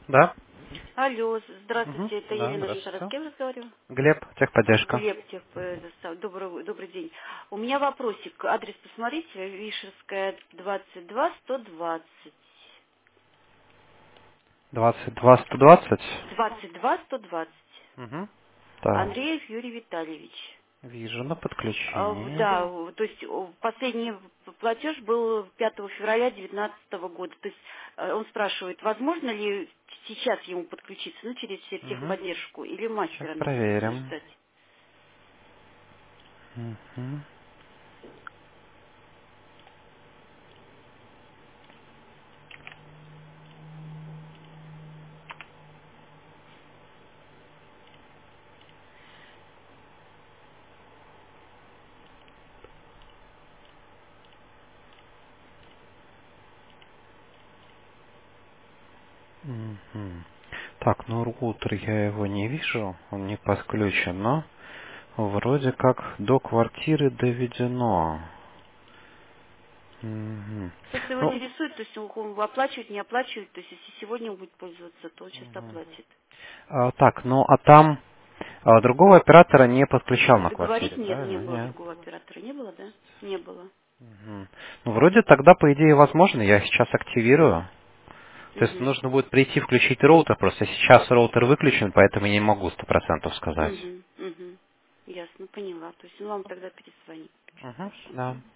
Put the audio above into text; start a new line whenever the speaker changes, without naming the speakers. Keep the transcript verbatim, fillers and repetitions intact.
Да?
Алло,
Угу.
здравствуйте, это
Да,
Елена Шишара. С
здравствуйте.
кем разговариваю?
Глеб, техподдержка.
Глеб, тех- э, за- добрый, добрый день. У меня вопросик. Адрес посмотрите, Вишерская, двадцать два, сто двадцать.
двадцать два сто двадцать.
двадцать два, сто двадцать.
Угу. Так,
Андреев Юрий Витальевич.
вижу на
А, в-
подключении.
Да, в- то есть о, последний платеж был пятого февраля две тысячи девятнадцатого года. То есть э, он спрашивает, возможно ли сейчас ему подключиться, ну, через
Угу.
техподдержку, или
Сейчас
мастера надо
проверим.
ждать?
Угу. Мгм. Так, ну роутер я его не вижу, он не подключен, но вроде как до квартиры доведено. Мгм.
Просто его
Ну,
интересует, то есть он он оплачивает, не оплачивает, то есть если сегодня он будет пользоваться, то он сейчас оплатит.
а, так, ну а там а, другого оператора не подключал на
Договорить
квартире,
нет, не
правильно?
было
Нет.
другого оператора. Не было, да? Не было.
Мгм. Ну, вроде тогда, по идее, возможно, я сейчас активирую. То есть
Угу.
нужно будет прийти, включить роутер, просто сейчас роутер выключен, поэтому я не могу сто процентов сказать.
Угу. Угу. Ясно, поняла. То есть он вам тогда перезвонит.
Угу.
Хорошо.
Да.